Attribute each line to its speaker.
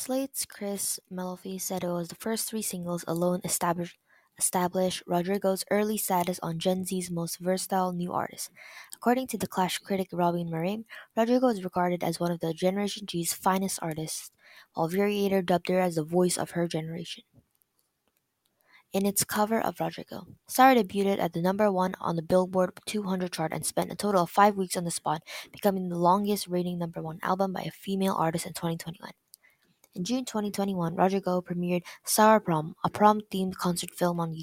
Speaker 1: Slate's Chris Melfi said it was the first three singles alone established Rodrigo's early status on Gen Z's most versatile new artists. According to the Clash critic Robin Marim, Rodrigo is regarded as one of the Generation G's finest artists, while Variator dubbed her as the voice of her generation. In its cover of Rodrigo, Sarah debuted at the number one on the Billboard 200 chart and spent a total of 5 weeks on the spot, becoming the longest reigning number one album by a female artist in 2021. In June 2021, Rodrigo premiered Sour Prom, a prom-themed concert film on